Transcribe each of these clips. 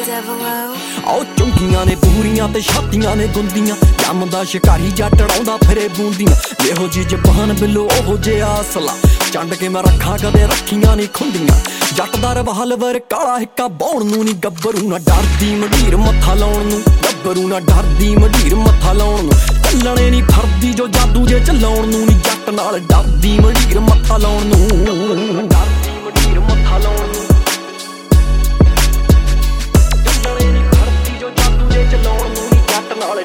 ਆਓ ਚੁੰਗੀਆਂ ਨੇ ਪੂਰੀਆਂ ਤੇ ਛਾਤੀਆਂ ਨੇ ਗੁੰਦੀਆਂ ਜੰਮਦਾ ਸ਼ਿਕਾਰੀ ਜੱਟ ਡਾਉਂਦਾ ਫਿਰੇ ਬੂੰਦੀਆਂ ਇਹੋ ਜੀ ਜ਼ਬਾਨ ਬਿੱਲੋ ਉਹੋ ਜਿਹਾ ਅਸਲਾ ਚੰਡ ਕੇ ਮੈਂ ਰੱਖਾਂ ਕਦੇ ਰੱਖੀਆਂ ਨਹੀਂ ਖੁੰਡੀਆਂ ਜੱਟ ਦਾ ਰਿਵਾਲਵਰ ਕਾਲਾ ਹਿੱਕਾ ਬਾਉਣ ਨੂੰ ਨੀ ਗੱਭਰੂ ਨਾ ਡਰਦੀ ਮੰਡੀਰ ਮੱਥਾ ਲਾਉਣ ਨੂੰ ਗੱਭਰੂ ਨਾ ਡਰਦੀ ਮੰਡੀਰ ਮੱਥਾ ਲਾਉਣ ਨੂੰ ਚੱਲਣੇ ਨੀ ਫਰਦੀ ਜੋ ਜਾਦੂ ਜੇ ਚਲਾਉਣ ਨੂੰ ਨੀ ਜੱਟ ਨਾਲ ਡਰਦੀ ਮੰਡੀਰ ਮੱਥਾ ਲਾਉਣ ਨੂੰ ਡਰਦੀ ਮੰਡੀਰ ਮੱਥਾ ਲਾਉਣ ਨੂੰ ਚੱਲਣੇ ਨੀ ਫਰਦੀ ਜੋ ਜਾਦੂ ਜੇ ਚਲਾਉਣ ਨੂੰ ਨੀ ਜੱਟ ਨਾਲ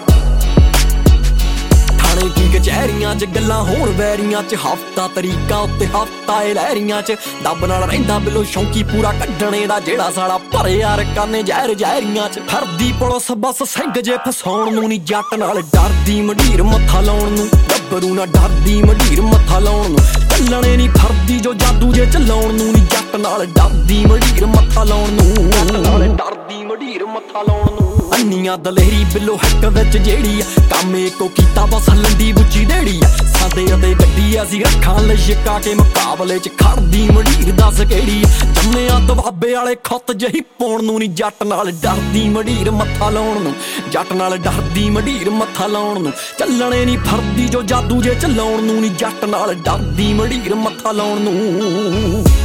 ਥਾਣੇ ਕੀ ਕਚਹਿਰੀਆਂ ਚ ਗੱਲਾਂ ਹੋਣ ਵੈਰੀਆਂ ਚ ਹਫਤਾ ਤਰੀਕਾ ਉੱਤੇ ਹਫਤਾ ਏ ਲਹਿਰੀਆਂ ਚ ਦੱਬ ਨਾਲ ਰਹਿੰਦਾ ਬਿੱਲੋ ਸ਼ੌਂਕੀ ਪੂਰਾ ਕੱਢਣੇ ਦਾ ਜਿਹੜਾ ਸਾਲਾ ਭਰੇ ਯਾਰ ਕਾਨੇ ਜ਼ਹਿਰ ਜ਼ਹਿਰੀਆਂ ਚ ਫਿਰਦੀ ਪੁਲਿਸ ਬਸ ਸਿੰਘ ਜੇ ਫਸਾਉਣ ਨੂੰ ਨੀ ਜੱਟ ਨਾਲ ਡਰਦੀ ਮੰਡੀਰ ਮੱਥਾ ਲਾਉਣ ਨੂੰ ਗੱਭਰੂ ਨਾ ਡਰਦੀ ਮੰਡੀਰ ਮੱਥਾ ਲਾਉਣ ਨੂੰ ਚੱਲਣੇ ਨੀ ਫਰਦੀ ਜੋ ਜਾਦੂ ਜੇ ਚਲਾਉਣ ਨੂੰ ਨੀ ਜੱਟ ਨਾਲ ਡਰਦੀ ਮੰਡੀਰ ਮੱਥਾ ਲਾਉਣ ਨੂੰ ਡਰਦੀ ਮੰਡੀਰ ਮੱਥਾ ਲਾਉਣ ਨੂੰ ਅੰਨੀਆਂ ਦਲੇਰੀ ਬਿੱਲੋ ਹੱਕ ਵਿੱਚ ਜਿਹੜੀ ਆ ਕੰਮ ਇੱਕੋ ਕੀਤਾ ਬਸ ਲੰਡੀ ਬੁੱਚੀ ਦੇੜੀ ਆ ਸਾਡੇ ਅਤੇ ਗੱਡੀ ਅਸੀਂ ਰੱਖਾਂ ਲਈ ਛਿਕਾ ਕੇ ਮੁਕਾਬਲੇ ਚ ਖੜਦੀ ਮੰਡੀਰ ਦੱਸ ਕਿਹੜੀ ਆ ਜੰਮਿਆਂ ਦਵਾਬੇ ਵਾਲੇ ਖੁੱਤ ਜਹੀ ਪਾਉਣ ਨੂੰ ਨੀ ਜੱਟ ਨਾਲ ਡਰਦੀ ਮੰਡੀਰ ਮੱਥਾ ਲਾਉਣ ਨੂੰ ਜੱਟ ਨਾਲ ਡਰਦੀ ਮੰਡੀਰ ਮੱਥਾ ਲਾਉਣ ਨੂੰ ਚੱਲਣੇ ਨੀ ਫਰਦੀ ਜੋ ਜਾਦੂ ਜੇ ਚਲਾਉਣ ਨੂੰ ਨੀ ਜੱਟ ਨਾਲ ਡਰਦੀ ਮੰਡੀਰ ਮੱਥਾ ਲਾਉਣ ਨੂੰ